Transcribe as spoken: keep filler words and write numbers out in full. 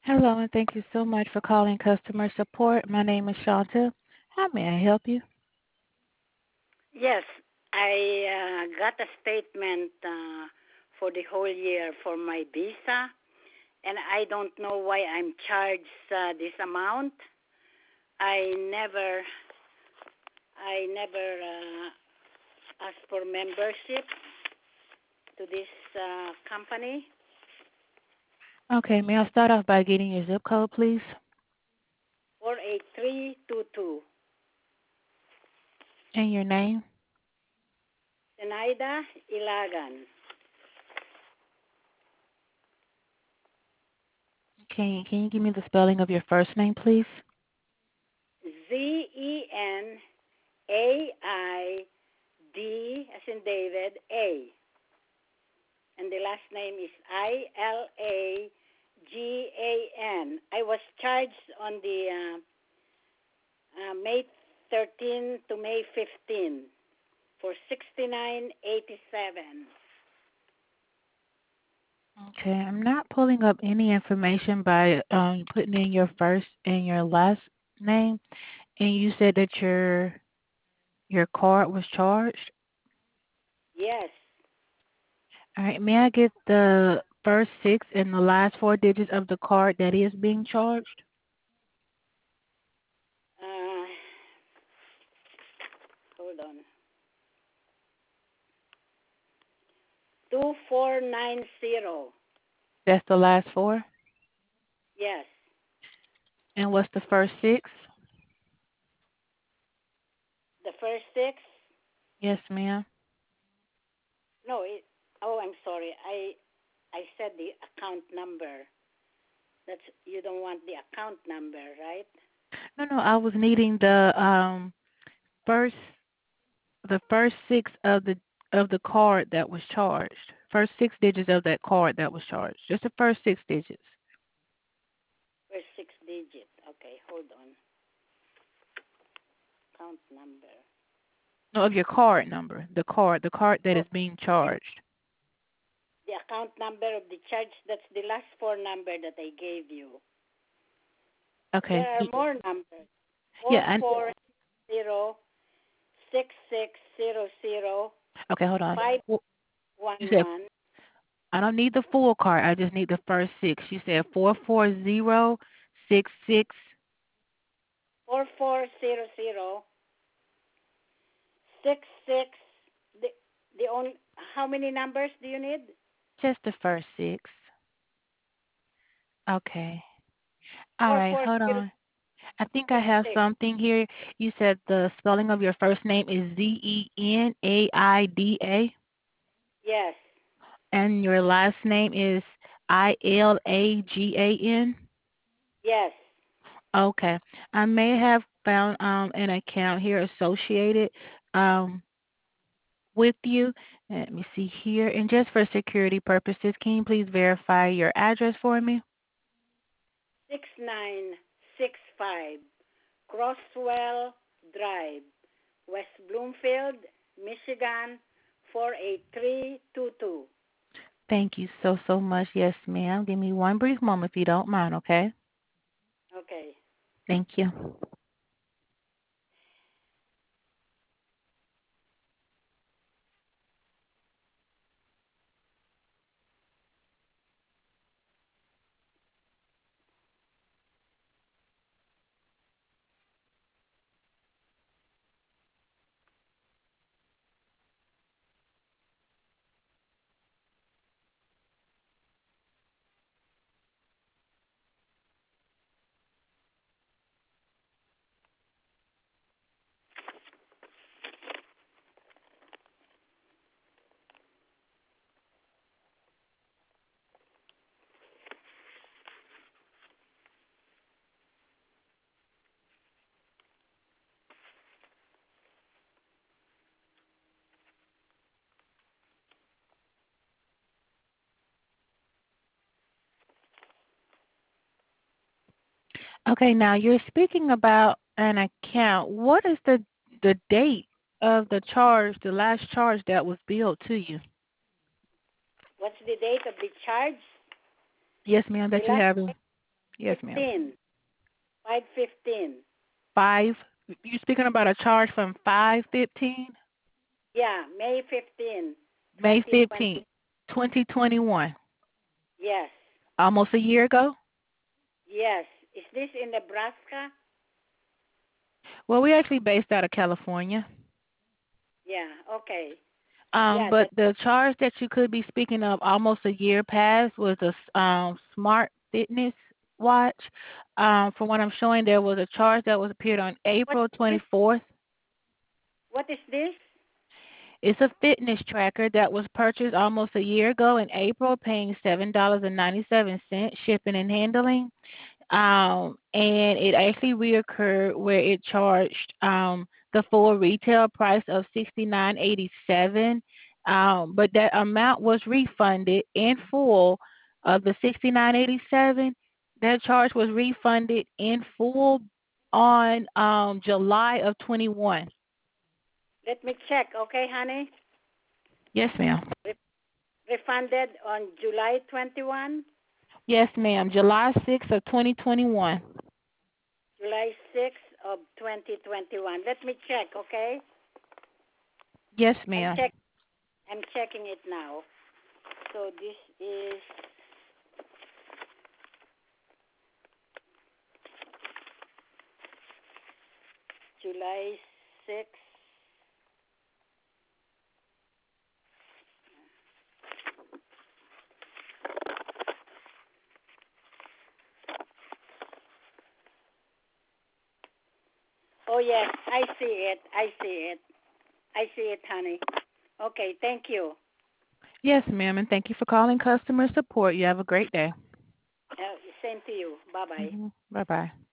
Hello, and thank you so much for calling customer support. My name is Shanta. How may I help you? Yes, I uh, got a statement uh, for the whole year for my visa, and I don't know why I'm charged uh, this amount. I never, I never uh, asked for membership to this uh, company. Okay, may I start off by getting your zip code, please? Four eight three two two. And your name? Zenaida Ilagan. Can, can you give me the spelling of your first name, please? Z E N A I D as in David A. And the last name is I L A G A N. I was charged on the uh, uh, May thirteenth to May fifteenth for sixty-nine eighty-seven. Okay, I'm not pulling up any information by um, putting in your first and your last name. And you said that your your card was charged. Yes. All right, may I get the first six and the last four digits of the card that is being charged? Uh, hold on. two four nine zero. That's the last four. Yes. And what's the first six? The first six? Yes, ma'am. No, it, oh, I'm sorry. I I said the account number. That's you don't want the account number, right? No, no, I was needing the um first the first six of the of the card that was charged. First six digits of that card that was charged. Just the first six digits. First six digit. Okay, hold on. Account number. No, of your card number. The card, the card that Oh, is being charged. the account number of the charge. That's the last four number that I gave you. Okay. There are y- more numbers. Yeah, Four I four zero six six zero zero okay, hold on. five Well, one you said one I don't need the full card. I just need the first six. You said four four zero six six. four four zero zero six six. The the only how many numbers do you need? Just the first six. Okay. All Four right, four hold zero on. I think I six have six. something here. You said the spelling of your first name is Z E N A I D A, Yes. and your last name is I L A G A N. Yes. Okay. I may have found um, an account here associated um, with you. Let me see here. And just for security purposes, can you please verify your address for me? Six nine six five Crosswell Drive, West Bloomfield, Michigan, four eight three two two. Thank you so, so much. Yes, ma'am. Give me one brief moment if you don't mind, okay? Okay. Thank you. Okay, now you're speaking about an account. What is the the date of the charge, the last charge that was billed to you? What's the date of the charge? Yes, ma'am, The that you last have. Yes, ma'am. fifteen. five fifteen. Five. You speaking about a charge from five fifteen, Yeah, May fifteenth, May twenty twenty. fifteenth, twenty twenty one, Yes. almost a year ago. Yes. Is this in Nebraska? Well, we're actually based out of California. Yeah. Okay. Um, Yeah, but that the charge that you could be speaking of almost a year past was a s- um, smart fitness watch. Um, from what I'm showing, there was a charge that was appeared on what April this? 24th. What is this? It's a fitness tracker that was purchased almost a year ago in April, paying seven dollars and ninety-seven cents shipping and handling. Um, and it actually reoccurred where it charged um, the full retail price of sixty nine eighty seven, um, but that amount was refunded in full of the sixty nine eighty seven. That charge was refunded in full on um, July of twenty one. Let me check. Okay, honey. Yes, ma'am. Re- refunded on July twenty-first. Yes, ma'am. July sixth of twenty twenty one. July sixth of twenty twenty-one. Let me check. Okay. Yes, I'm ma'am. check. I'm checking it now. So this is July sixth. Oh yes, I see it. I see it. I see it, honey. Okay, thank you. Yes, ma'am. And thank you for calling customer support. You have a great day. Uh, same to you. Bye bye. Hmm. Bye bye.